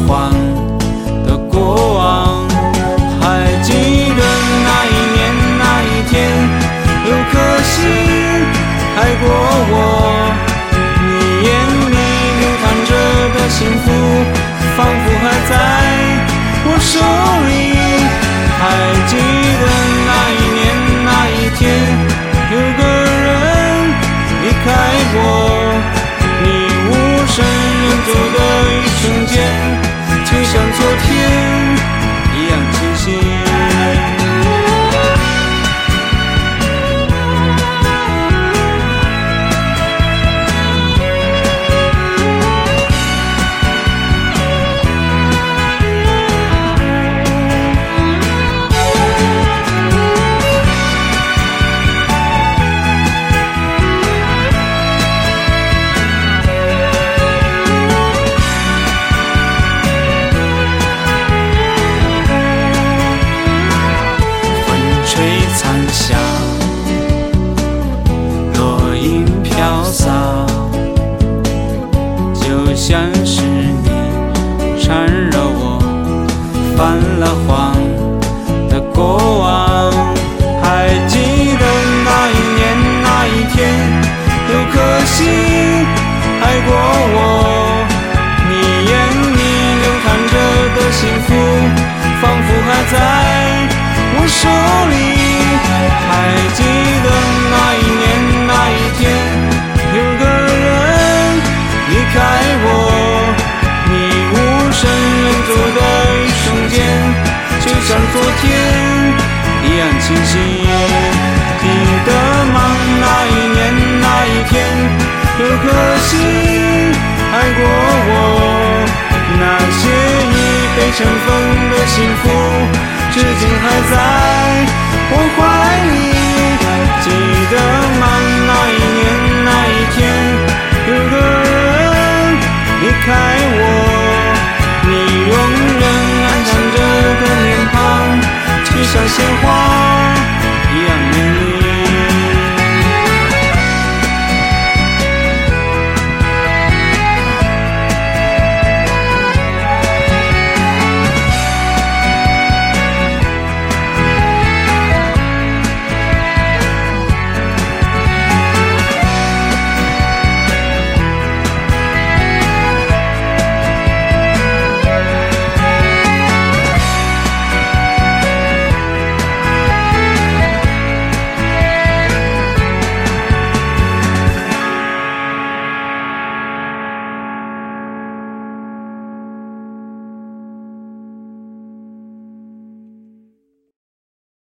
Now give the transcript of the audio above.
谎的过往。还记得那一年那一天，有颗心爱过我，你眼里流淌着的幸福，仿佛还在我手里。还记得那一年那一天，有个人离开我，你无声远走的一瞬间，就像昨天一样清晰。残霞，落英飘洒，就像是你缠绕我，泛了黄的过往。还记得那一年那一天，有颗心爱过我，你眼里流淌着的幸福，仿佛还在我手里。还记得那一年那一天，有个人离开我，你无声远走的一瞬间，就像昨天一样清晰。记得吗？那一年那一天，有颗心爱过我，那些已被尘封的幸福，